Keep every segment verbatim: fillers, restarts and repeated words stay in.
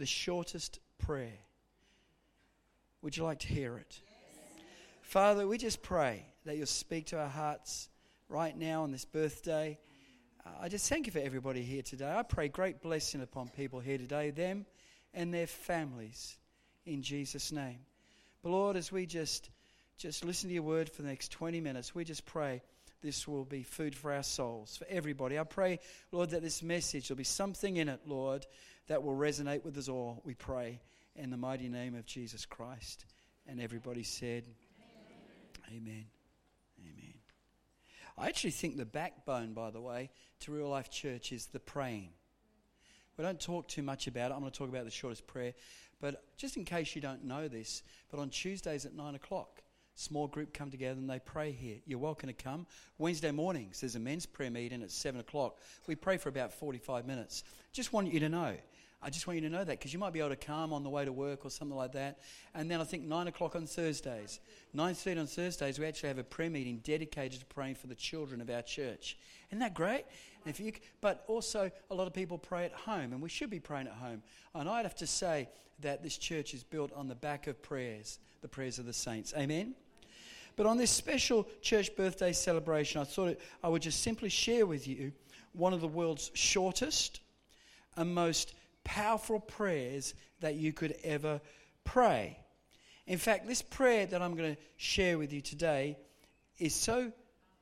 the shortest prayer. Would you like to hear it? Yes. Father, we just pray that you'll speak to our hearts right now on this birthday. Uh, I just thank you for everybody here today. I pray great blessing upon people here today, them and their families, in Jesus' name. But Lord, as we just, just listen to your word for the next twenty minutes, we just pray this will be food for our souls, for everybody. I pray, Lord, that this message, there'll be something in it, Lord, that will resonate with us all, we pray, in the mighty name of Jesus Christ. And everybody said, Amen. Amen. Amen. I actually think the backbone, by the way, to Real Life Church is the praying. We don't talk too much about it. I'm going to talk about the shortest prayer. But just in case you don't know this, but on Tuesdays at nine o'clock, small group come together and they pray here. You're welcome to come. Wednesday mornings, there's a men's prayer meeting at seven o'clock. We pray for about forty-five minutes. Just want you to know. I just want you to know that because you might be able to come on the way to work or something like that. And then I think nine o'clock on Thursdays. nine thirty on Thursdays, we actually have a prayer meeting dedicated to praying for the children of our church. Isn't that great? And if you, but also a lot of people pray at home, and we should be praying at home. And I'd have to say that this church is built on the back of prayers, the prayers of the saints. Amen? But on this special church birthday celebration, I thought it, I would just simply share with you one of the world's shortest and most powerful prayers that you could ever pray. In fact, this prayer that I'm going to share with you today is so...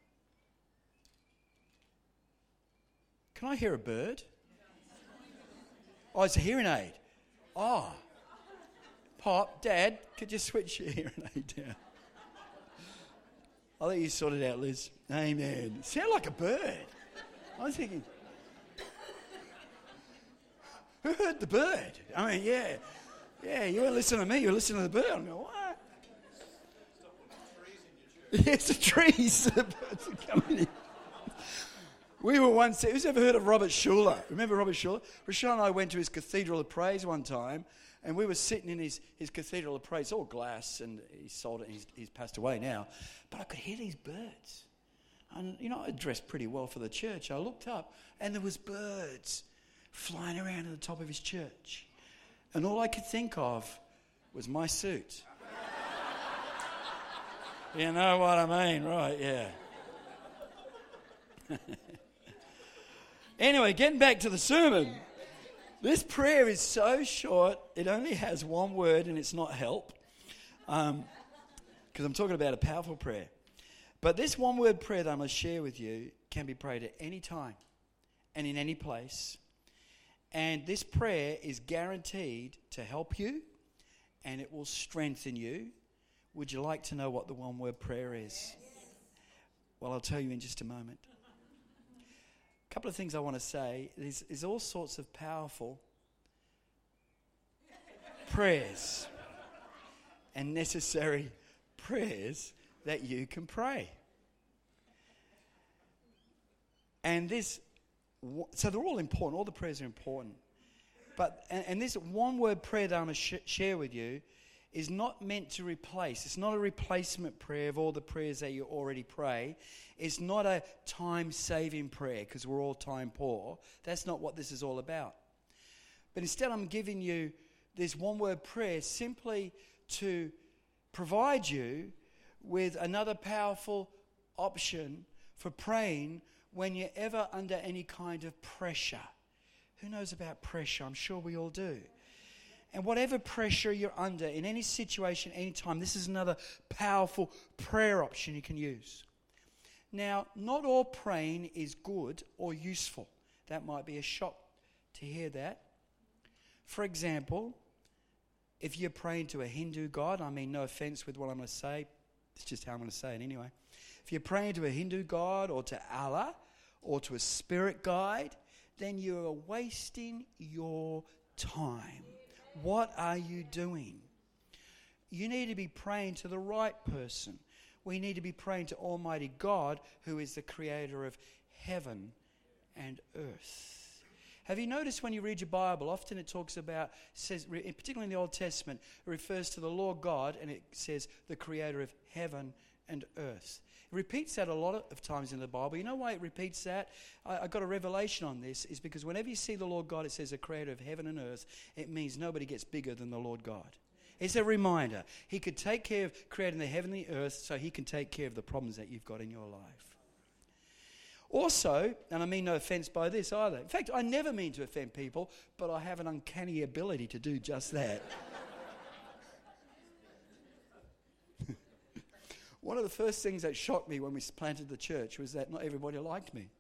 Can I hear a bird? Oh, it's a hearing aid. Oh. Pop, Dad, could you switch your hearing aid down? I'll let you sort it out, Liz. Amen. Sound like a bird. I was thinking... Who heard the bird? I mean, yeah. Yeah, you weren't listening to me, you were listening to the bird. I'm going, what? Yes, the trees. The birds are coming in. We were once, who's ever heard of Robert Schuller? Remember Robert Schuller? Rochelle and I went to his Cathedral of Praise one time, and we were sitting in his, his Cathedral of Praise, all glass, and he sold it, and he's, he's passed away now. But I could hear these birds. And, you know, I dressed pretty well for the church. I looked up, and there was birds flying around at the top of his church. And all I could think of was my suit. You know what I mean, right, yeah. Anyway, getting back to the sermon. This prayer is so short, it only has one word, and it's not help. Um, because I'm talking about a powerful prayer. But this one word prayer that I'm going to share with you can be prayed at any time and in any place. And this prayer is guaranteed to help you, and it will strengthen you. Would you like to know what the one word prayer is? Yes. Well, I'll tell you in just a moment. A couple of things I want to say. There's, there's all sorts of powerful prayers and necessary prayers that you can pray. And this, so they're all important. All the prayers are important. But and, and this one-word prayer that I'm going to sh- share with you is not meant to replace. It's not a replacement prayer of all the prayers that you already pray. It's not a time-saving prayer because we're all time poor. That's not what this is all about. But instead I'm giving you this one-word prayer simply to provide you with another powerful option for praying when you're ever under any kind of pressure. Who knows about pressure? I'm sure we all do. And whatever pressure you're under, in any situation, any time, this is another powerful prayer option you can use. Now, not all praying is good or useful. That might be a shock to hear that. For example, if you're praying to a Hindu god, I mean, no offense with what I'm going to say, it's just how I'm going to say it anyway. If you're praying to a Hindu god or to Allah or to a spirit guide, then you're wasting your time. What are you doing? You need to be praying to the right person. We need to be praying to Almighty God, who is the creator of heaven and earth. Have you noticed when you read your Bible, often it talks about, says, particularly in the Old Testament, it refers to the Lord God, and it says the creator of heaven and earth. It repeats that a lot of times in the Bible. You know why it repeats that? I, I got a revelation on this, is because whenever you see the Lord God, it says the creator of heaven and earth, it means nobody gets bigger than the Lord God. It's a reminder. He could take care of creating the heaven and the earth, so he can take care of the problems that you've got in your life. Also, and I mean no offense by this either. In fact, I never mean to offend people, but I have an uncanny ability to do just that. One of the first things that shocked me when we planted the church was that not everybody liked me.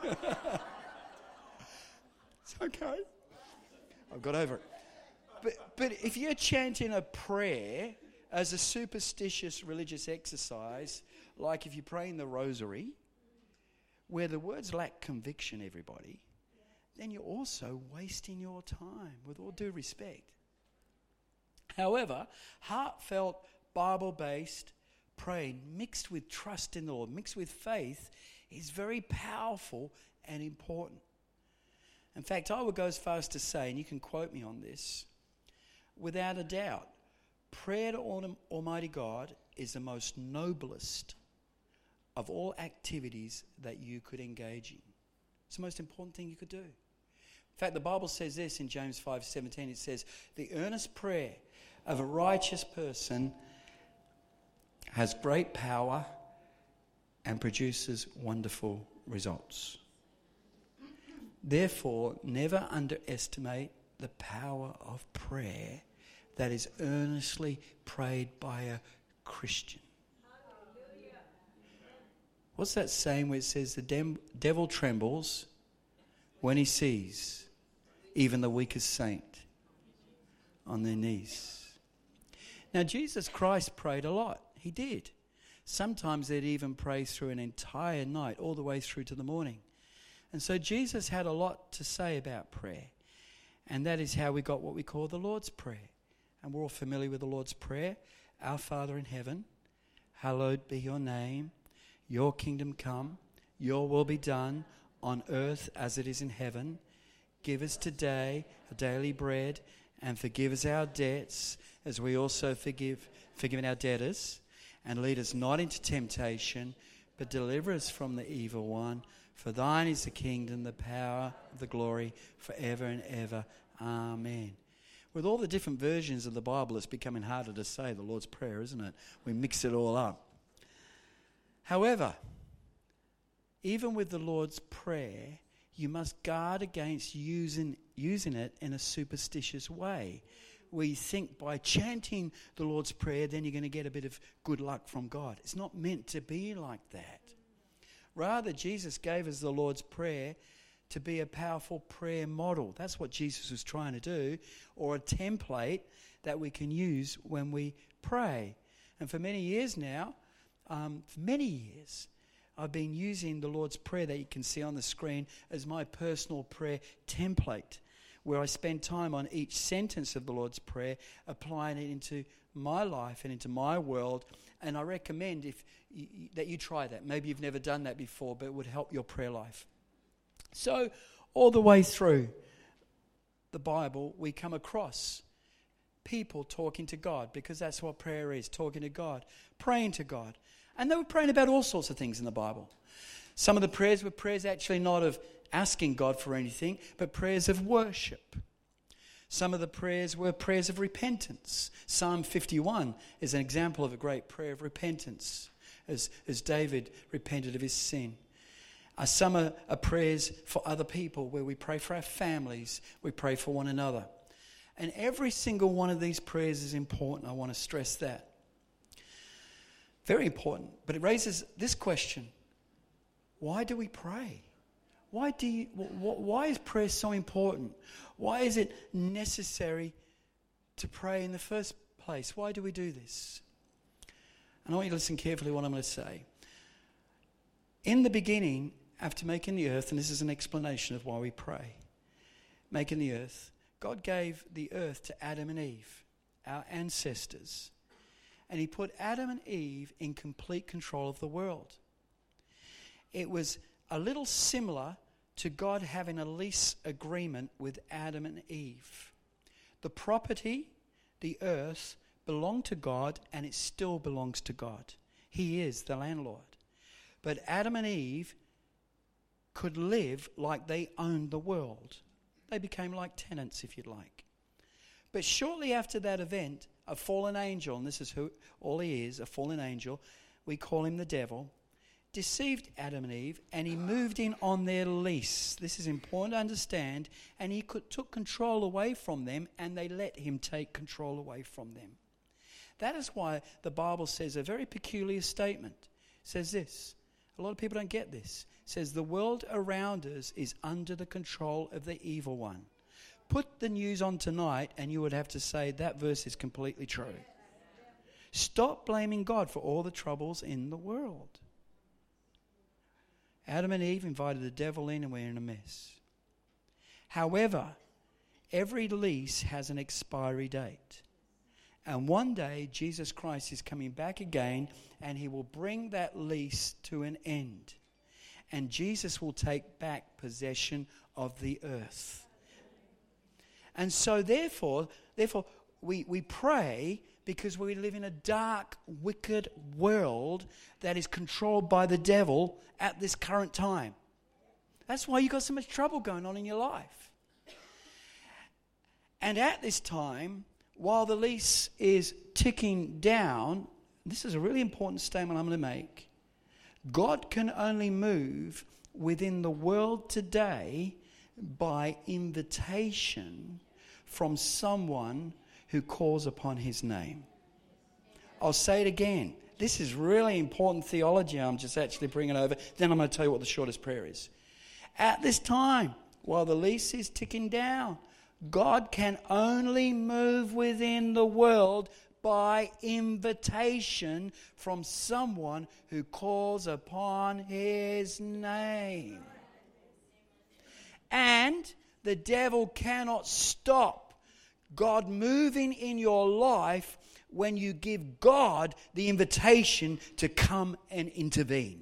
It's okay. I've got over it. But, but if you're chanting a prayer as a superstitious religious exercise, like if you're praying the rosary, where the words lack conviction, everybody, then you're also wasting your time, with all due respect. However, heartfelt, Bible-based praying mixed with trust in the Lord, mixed with faith, is very powerful and important. In fact, I would go as far as to say, and you can quote me on this, without a doubt, prayer to Almighty God is the most noblest of all activities that you could engage in. It's the most important thing you could do. In fact, the Bible says this in James five seventeen. It says, the earnest prayer of a righteous person has great power and produces wonderful results. Therefore, never underestimate the power of prayer that is earnestly prayed by a Christian. What's that saying where it says the dem- devil trembles when he sees even the weakest saint on their knees? Now, Jesus Christ prayed a lot. He did. Sometimes they'd even pray through an entire night, all the way through to the morning. And so Jesus had a lot to say about prayer. And that is how we got what we call the Lord's Prayer. And we're all familiar with the Lord's Prayer. Our Father in heaven, hallowed be your name. Your kingdom come, your will be done on earth as it is in heaven. Give us today our daily bread, and forgive us our debts as we also forgive forgiven our debtors. And lead us not into temptation, but deliver us from the evil one. For thine is the kingdom, the power, the glory, forever and ever. Amen. With all the different versions of the Bible, it's becoming harder to say the Lord's Prayer, isn't it? We mix it all up. However, even with the Lord's Prayer, you must guard against using, using it in a superstitious way, where you think by chanting the Lord's Prayer, then you're going to get a bit of good luck from God. It's not meant to be like that. Rather, Jesus gave us the Lord's Prayer to be a powerful prayer model. That's what Jesus was trying to do, or a template that we can use when we pray. And for many years now, Um, for many years, I've been using the Lord's Prayer that you can see on the screen as my personal prayer template, where I spend time on each sentence of the Lord's Prayer, applying it into my life and into my world. And I recommend if you, that you try that. Maybe you've never done that before, but it would help your prayer life. So all the way through the Bible, we come across people talking to God, because that's what prayer is, talking to God, praying to God. And they were praying about all sorts of things in the Bible. Some of the prayers were prayers actually not of asking God for anything, but prayers of worship. Some of the prayers were prayers of repentance. Psalm fifty-one is an example of a great prayer of repentance, as, as David repented of his sin. Uh, some are, are prayers for other people, where we pray for our families, we pray for one another. And every single one of these prayers is important. I want to stress that. Very important. But it raises this question. Why do we pray? Why do you, why is prayer so important? Why is it necessary to pray in the first place? Why do we do this? And I want you to listen carefully to what I'm going to say. In the beginning, after making the earth, and this is an explanation of why we pray, making the earth, God gave the earth to Adam and Eve, our ancestors. And he put Adam and Eve in complete control of the world. It was a little similar to God having a lease agreement with Adam and Eve. The property, the earth, belonged to God, and it still belongs to God. He is the landlord. But Adam and Eve could live like they owned the world. They became like tenants, if you'd like. But shortly after that event, a fallen angel, and this is who all he is, a fallen angel, we call him the devil, deceived Adam and Eve, and he moved in on their lease. This is important to understand. And he could, took control away from them, and they let him take control away from them. That is why the Bible says a very peculiar statement. It says this. A lot of people don't get this. It says the world around us is under the control of the evil one. Put the news on tonight, and you would have to say that verse is completely true. Stop blaming God for all the troubles in the world. Adam and Eve invited the devil in, and we're in a mess. However, every lease has an expiry date. And one day, Jesus Christ is coming back again, and he will bring that lease to an end. And Jesus will take back possession of the earth. And so therefore, therefore we, we pray because we live in a dark, wicked world that is controlled by the devil at this current time. That's why you've got so much trouble going on in your life. And at this time, while the lease is ticking down, this is a really important statement I'm going to make. God can only move within the world today by invitation from someone who calls upon his name. I'll say it again. This is really important theology I'm just actually bringing over. Then I'm going to tell you what the shortest prayer is. At this time, while the lease is ticking down, God can only move within the world by invitation from someone who calls upon his name. And the devil cannot stop God moving in your life when you give God the invitation to come and intervene.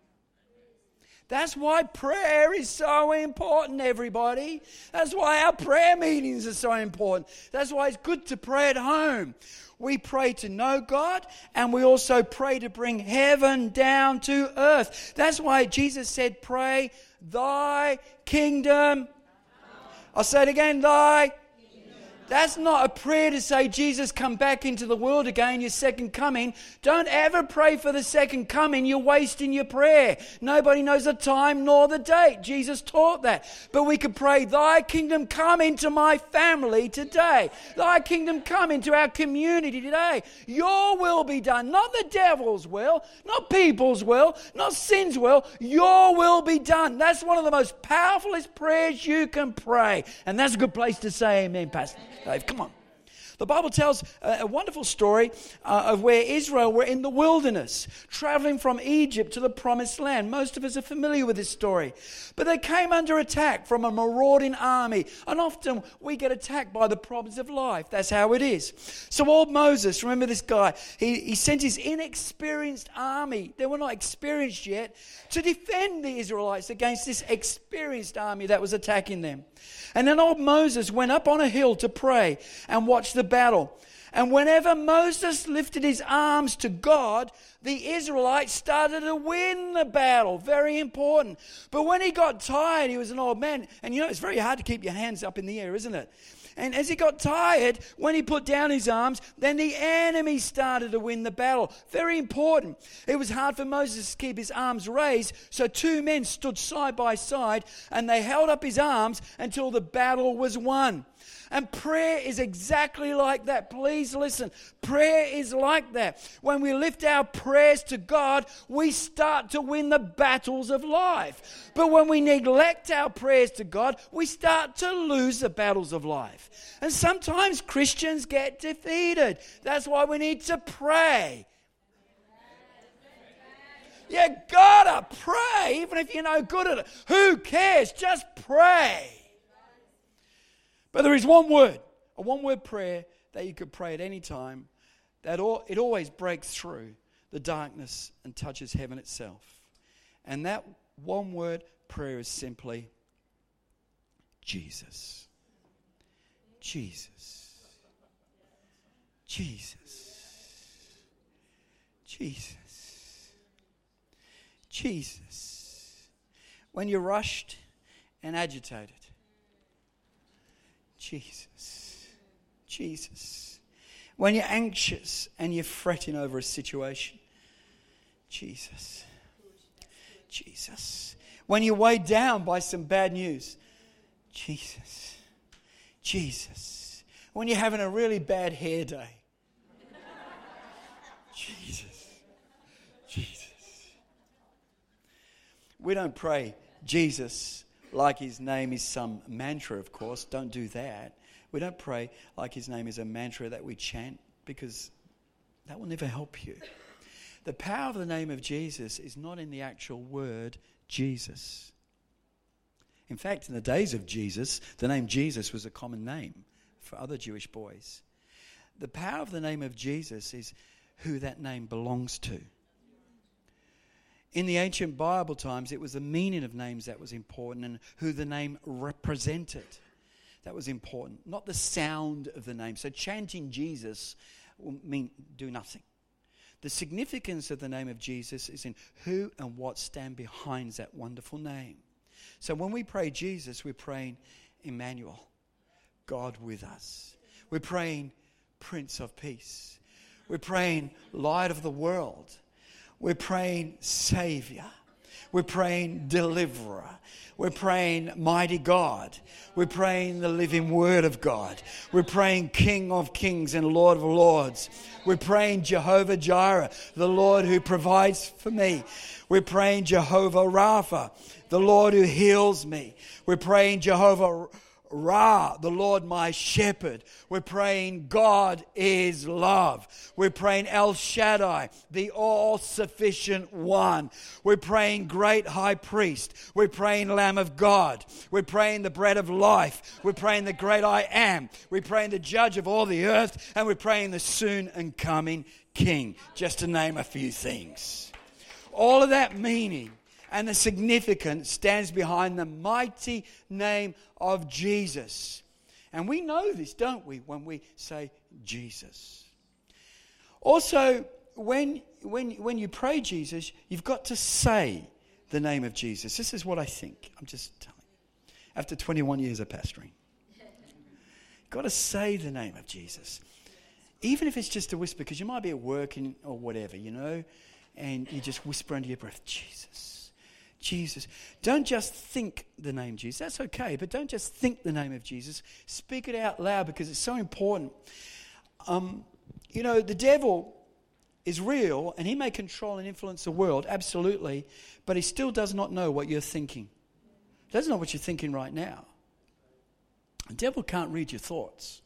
That's why prayer is so important, everybody. That's why our prayer meetings are so important. That's why it's good to pray at home. We pray to know God, and we also pray to bring heaven down to earth. That's why Jesus said, pray, thy kingdom. I'll say it again, thy. That's not a prayer to say, Jesus, come back into the world again, your second coming. Don't ever pray for the second coming. You're wasting your prayer. Nobody knows the time nor the date. Jesus taught that. But we could pray, thy kingdom come into my family today. Thy kingdom come into our community today. Your will be done. Not the devil's will, not people's will, not sin's will. Your will be done. That's one of the most powerfulest prayers you can pray. And that's a good place to say amen, Pastor Dave. Come on. The Bible tells a, a wonderful story uh, of where Israel were in the wilderness, traveling from Egypt to the promised land. Most of us are familiar with this story. But they came under attack from a marauding army. And often we get attacked by the problems of life. That's how it is. So old Moses, remember this guy, he, he sent his inexperienced army, they were not experienced yet, to defend the Israelites against this experienced army that was attacking them. And then old Moses went up on a hill to pray and watch the battle. And whenever Moses lifted his arms to God, the Israelites started to win the battle. Very important. But when he got tired, he was an old man. And you know, it's very hard to keep your hands up in the air, isn't it? And as he got tired, when he put down his arms, then the enemy started to win the battle. Very important. It was hard for Moses to keep his arms raised, so two men stood side by side, and they held up his arms until the battle was won. And prayer is exactly like that. Please listen. Prayer is like that. When we lift our prayers to God, we start to win the battles of life. But when we neglect our prayers to God, we start to lose the battles of life. And sometimes Christians get defeated. That's why we need to pray. You gotta pray, even if you're no good at it. Who cares? Just pray. But there is one word, a one-word prayer that you could pray at any time, that all, it always breaks through the darkness and touches heaven itself. And that one-word prayer is simply Jesus. Jesus. Jesus. Jesus. Jesus. When you're rushed and agitated. Jesus. Jesus. When you're anxious and you're fretting over a situation. Jesus. Jesus. When you're weighed down by some bad news. Jesus. Jesus. When you're having a really bad hair day. Jesus. Jesus. We don't pray Jesus like his name is some mantra, of course. Don't do that. We don't pray like his name is a mantra that we chant, because that will never help you. The power of the name of Jesus is not in the actual word Jesus. In fact, in the days of Jesus, the name Jesus was a common name for other Jewish boys. The power of the name of Jesus is who that name belongs to. In the ancient Bible times, it was the meaning of names that was important and who the name represented. That was important, not the sound of the name. So chanting Jesus will mean do nothing. The significance of the name of Jesus is in who and what stand behind that wonderful name. So when we pray Jesus, we're praying Emmanuel, God with us. We're praying Prince of Peace. We're praying Light of the World. We're praying Savior. We're praying Deliverer. We're praying Mighty God. We're praying the living Word of God. We're praying King of Kings and Lord of Lords. We're praying Jehovah Jireh, the Lord who provides for me. We're praying Jehovah Rapha, the Lord who heals me. We're praying Jehovah Ra, the Lord my shepherd. We're praying God is love. We're praying El Shaddai, the all-sufficient one. We're praying great high priest. We're praying Lamb of God. We're praying the bread of life. We're praying the great I am. We're praying the judge of all the earth. And we're praying the soon and coming King, just to name a few things. All of that meaning and the significance stands behind the mighty name of Jesus. And we know this, don't we, when we say Jesus. Also, when, when, when you pray Jesus, you've got to say the name of Jesus. This is what I think. I'm just telling you. After twenty-one years of pastoring. You've got to say the name of Jesus. Even if it's just a whisper, because you might be at work and, or whatever, you know, and you just whisper under your breath, Jesus. Jesus. Don't just think the name Jesus. That's okay, but don't just think the name of Jesus. Speak it out loud, because it's so important. Um, you know, the devil is real and he may control and influence the world, absolutely, but he still does not know what you're thinking. He doesn't know what you're thinking right now. The devil can't read your thoughts.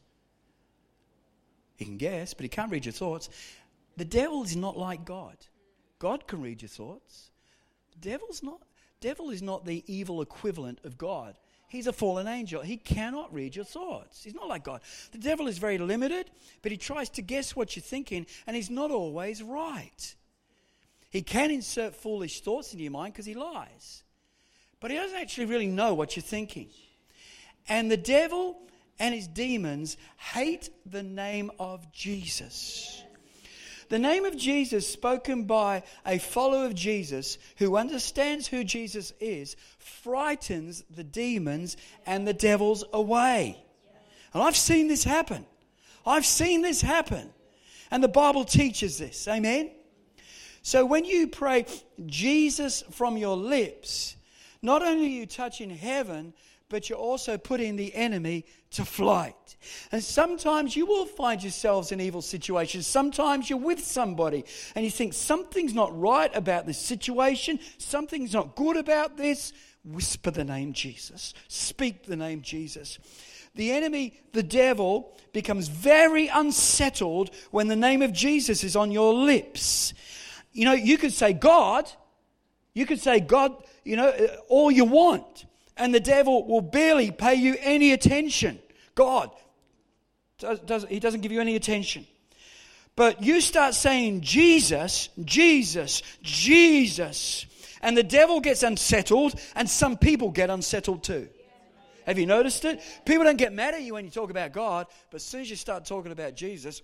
He can guess, but he can't read your thoughts. The devil is not like God. God can read your thoughts. The devil's not, devil is not the evil equivalent of God. He's a fallen angel. He cannot read your thoughts. He's not like God. The devil is very limited, but he tries to guess what you're thinking, and he's not always right. He can insert foolish thoughts into your mind because he lies. But he doesn't actually really know what you're thinking. And the devil and his demons hate the name of Jesus. The name of Jesus, spoken by a follower of Jesus who understands who Jesus is, frightens the demons and the devils away. And I've seen this happen. I've seen this happen. And the Bible teaches this. Amen? So when you pray Jesus from your lips, not only are you touching heaven, but you're also putting the enemy to flight. And sometimes you will find yourselves in evil situations. Sometimes you're with somebody and you think something's not right about this situation. Something's not good about this. Whisper the name Jesus. Speak the name Jesus. The enemy, the devil, becomes very unsettled when the name of Jesus is on your lips. You know, you could say God. You could say God, you know, all you want. And the devil will barely pay you any attention. God, does, does, he doesn't give you any attention. But you start saying Jesus, Jesus, Jesus, and the devil gets unsettled, and some people get unsettled too. Have you noticed it? People don't get mad at you when you talk about God, but as soon as you start talking about Jesus,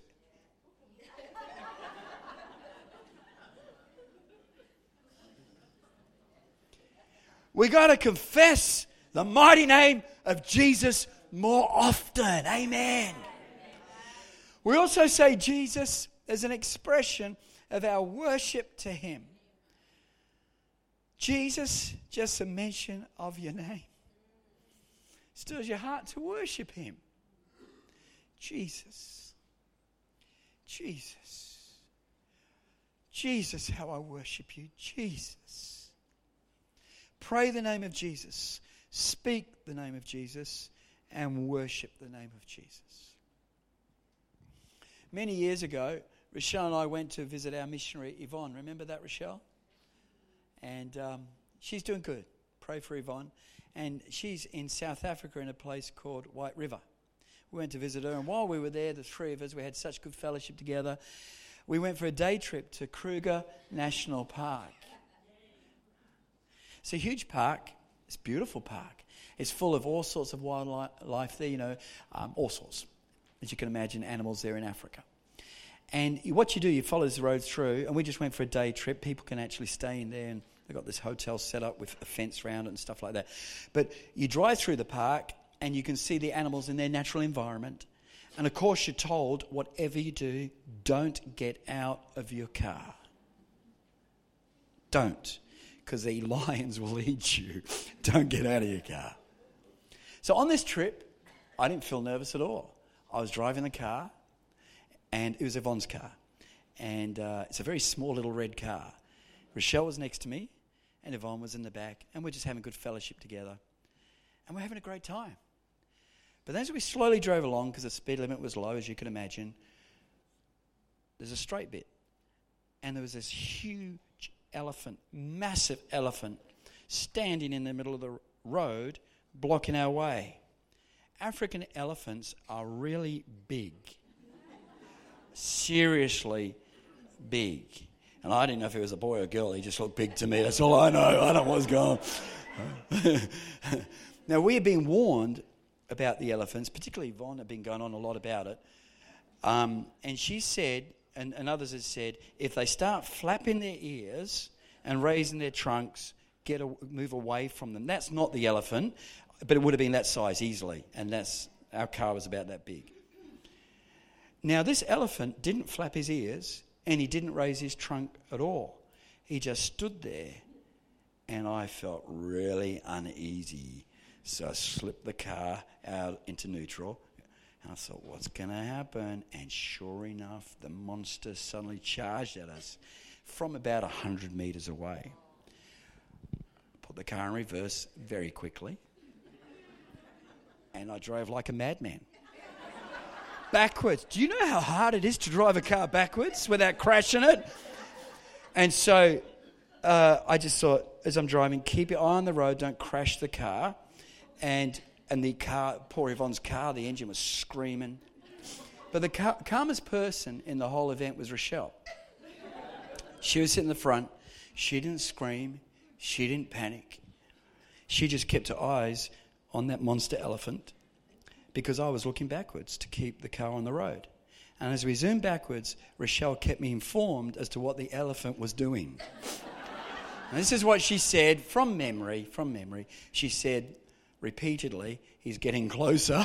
We got to confess the mighty name of Jesus more often. Amen. We also say Jesus as an expression of our worship to him. Jesus, just a mention of your name, stirs your heart to worship him. Jesus. Jesus. Jesus, how I worship you. Jesus. Pray the name of Jesus. Speak the name of Jesus. And worship the name of Jesus. Many years ago, Rochelle and I went to visit our missionary, Yvonne. Remember that, Rochelle? And um, she's doing good. Pray for Yvonne. And she's in South Africa in a place called White River. We went to visit her. And while we were there, the three of us, we had such good fellowship together. We went for a day trip to Kruger National Park. It's a huge park. It's a beautiful park. It's full of all sorts of wildlife there, you know, um, all sorts. As you can imagine, animals there in Africa. And what you do, you follow the road through, and we just went for a day trip. People can actually stay in there, and they've got this hotel set up with a fence around it and stuff like that. But you drive through the park, and you can see the animals in their natural environment. And of course, you're told, whatever you do, don't get out of your car. Don't, because the lions will eat you. Don't get out of your car. So on this trip, I didn't feel nervous at all. I was driving the car, and it was Yvonne's car. And uh, it's a very small little red car. Rochelle was next to me, and Yvonne was in the back, and we're just having good fellowship together. And we're having a great time. But as we slowly drove along, because the speed limit was low, as you can imagine, there's a straight bit. And there was this huge elephant, massive elephant, standing in the middle of the road, blocking our way. African elephants are really big. Seriously big. And I didn't know if it was a boy or a girl. He just looked big to me. That's all I know. I don't know what's going on. Now, we have been warned about the elephants, particularly Yvonne had been going on a lot about it. Um, and she said, and, and others have said, if they start flapping their ears and raising their trunks, get a, move away from them. That's not the elephant, but it would have been that size easily. And that's our car was about that big. Now, this elephant didn't flap his ears, and he didn't raise his trunk at all. He just stood there, and I felt really uneasy. So I slipped the car out into neutral, and I thought, what's going to happen? And sure enough, the monster suddenly charged at us from about one hundred metres away. Put the car in reverse very quickly, and I drove like a madman. Backwards. Do you know how hard it is to drive a car backwards without crashing it? And so uh, I just thought, as I'm driving, keep your eye on the road, don't crash the car. And and the car, poor Yvonne's car, the engine was screaming. But the cal- calmest person in the whole event was Rochelle. She was sitting in the front. She didn't scream. She didn't panic. She just kept her eyes on that monster elephant because I was looking backwards to keep the car on the road. And as we zoomed backwards, Rochelle kept me informed as to what the elephant was doing. And this is what she said from memory, from memory. She said repeatedly, he's getting closer.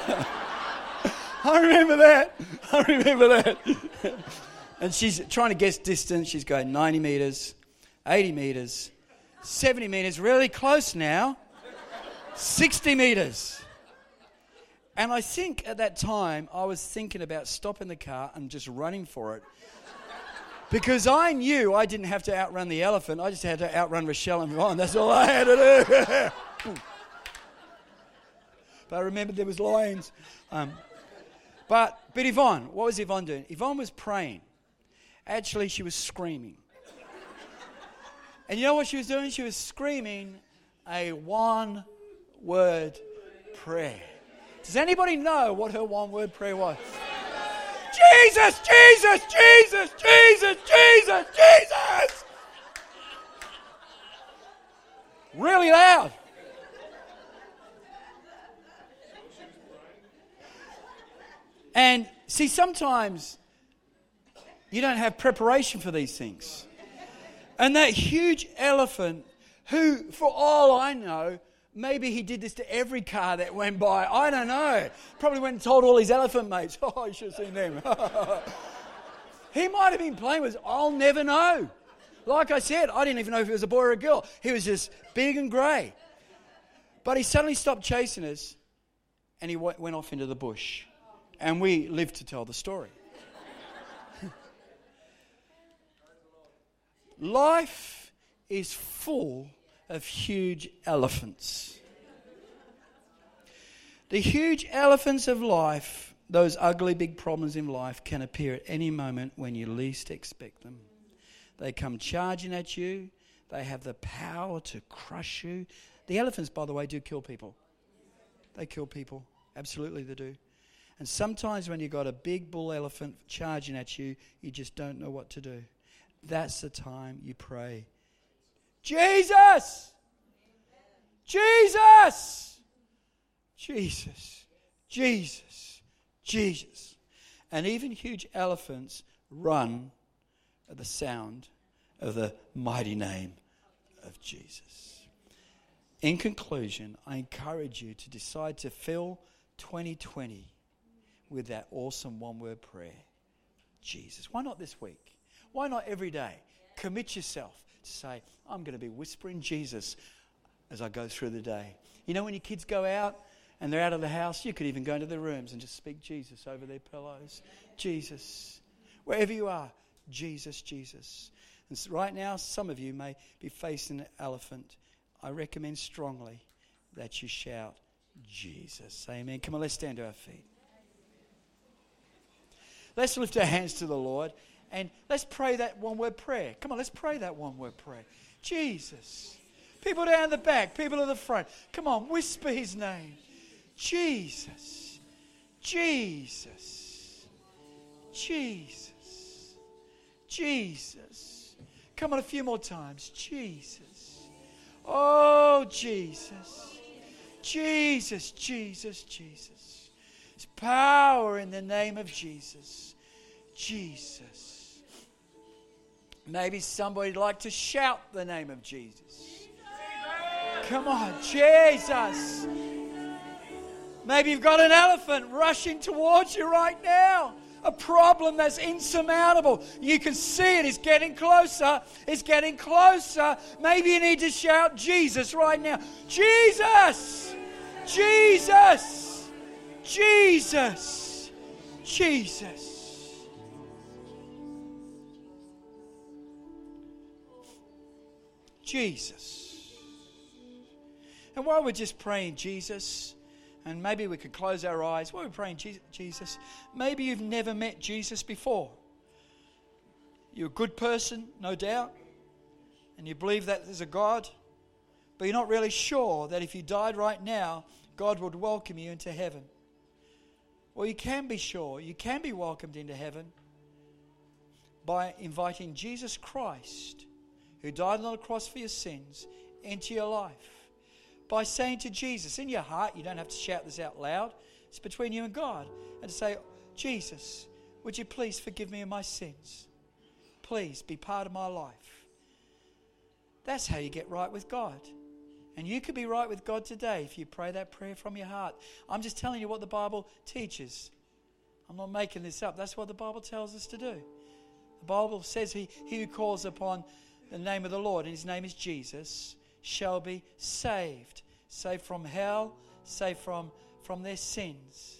I remember that. I remember that. And she's trying to guess distance. She's going ninety metres, eighty metres, seventy metres, really close now, sixty metres. And I think at that time, I was thinking about stopping the car and just running for it. Because I knew I didn't have to outrun the elephant. I just had to outrun Rochelle and Yvonne. That's all I had to do. But I remembered there was lions. Um, but, but Yvonne, what was Yvonne doing? Yvonne was praying. Actually, she was screaming. And you know what she was doing? She was screaming a one-word prayer. Does anybody know what her one-word prayer was? Jesus, Jesus, Jesus, Jesus, Jesus, Jesus! Really loud. And see, sometimes you don't have preparation for these things. And that huge elephant who, for all I know, maybe he did this to every car that went by. I don't know. Probably went and told all his elephant mates, oh, you should have seen them. He might have been playing with us. I'll never know. Like I said, I didn't even know if he was a boy or a girl. He was just big and grey. But he suddenly stopped chasing us and he went off into the bush. And we lived to tell the story. Life is full of huge elephants. The huge elephants of life, those ugly big problems in life, can appear at any moment when you least expect them. They come charging at you. They have the power to crush you. The elephants, by the way, do kill people. They kill people. Absolutely they do. And sometimes when you've got a big bull elephant charging at you, you just don't know what to do. That's the time you pray, Jesus! Jesus! Jesus! Jesus! Jesus! And even huge elephants run at the sound of the mighty name of Jesus. In conclusion, I encourage you to decide to fill twenty twenty with that awesome one-word prayer. Jesus. Why not this week? Why not every day? Commit yourself to say, I'm going to be whispering Jesus as I go through the day. You know when your kids go out and they're out of the house, you could even go into their rooms and just speak Jesus over their pillows. Jesus. Wherever you are, Jesus, Jesus. And so right now, some of you may be facing an elephant. I recommend strongly that you shout, Jesus. Amen. Come on, let's stand to our feet. Let's lift our hands to the Lord and let's pray that one-word prayer. Come on, let's pray that one-word prayer. Jesus. People down the back, people at the front. Come on, whisper his name. Jesus. Jesus. Jesus. Jesus. Come on, a few more times. Jesus. Oh, Jesus. Jesus, Jesus, Jesus. There's power in the name of Jesus. Jesus. Maybe somebody'd like to shout the name of Jesus. Come on, Jesus. Maybe you've got an elephant rushing towards you right now. A problem that's insurmountable. You can see it. It's getting closer. It's getting closer. Maybe you need to shout Jesus right now. Jesus! Jesus! Jesus! Jesus! Jesus. And while we're just praying Jesus, and maybe we could close our eyes while we're praying Jesus, maybe you've never met Jesus before. You're a good person, no doubt, and you believe that there's a God, but you're not really sure that if you died right now, God would welcome you into heaven. Well, you can be sure, you can be welcomed into heaven by inviting Jesus Christ, who died on the cross for your sins, into your life. By saying to Jesus in your heart, you don't have to shout this out loud, it's between you and God, and to say, Jesus, would you please forgive me of my sins? Please be part of my life. That's how you get right with God. And you could be right with God today if you pray that prayer from your heart. I'm just telling you what the Bible teaches. I'm not making this up. That's what the Bible tells us to do. The Bible says he, he who calls upon the name of the Lord, and his name is Jesus, shall be saved. Saved from hell, saved from, from their sins.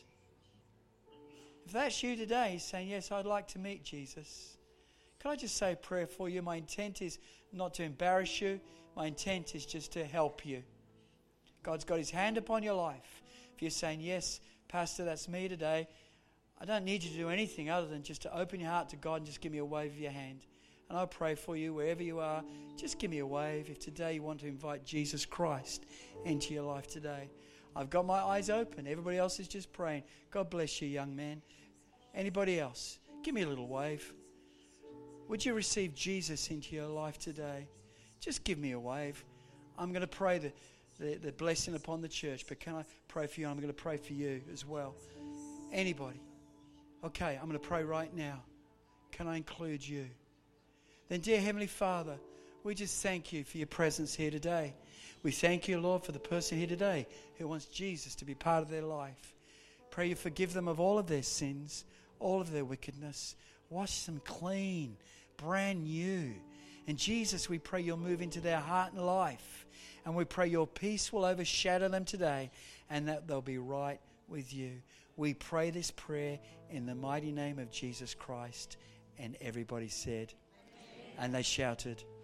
If that's you today, saying, yes, I'd like to meet Jesus. Can I just say a prayer for you? My intent is not to embarrass you. My intent is just to help you. God's got his hand upon your life. If you're saying, yes, Pastor, that's me today, I don't need you to do anything other than just to open your heart to God and just give me a wave of your hand. And I'll pray for you wherever you are. Just give me a wave if today you want to invite Jesus Christ into your life today. I've got my eyes open. Everybody else is just praying. God bless you, young man. Anybody else? Give me a little wave. Would you receive Jesus into your life today? Just give me a wave. I'm going to pray the, the, the blessing upon the church, but can I pray for you? I'm going to pray for you as well. Anybody? Okay, I'm going to pray right now. Can I include you? Then, dear Heavenly Father, We just thank you for your presence here today. We thank you, Lord, for the person here today who wants Jesus to be part of their life. Pray you forgive them of all of their sins, all of their wickedness. Wash them clean, brand new. And Jesus, we pray you'll move into their heart and life. And we pray your peace will overshadow them today and that they'll be right with you. We pray this prayer in the mighty name of Jesus Christ. And everybody said, amen. And they shouted,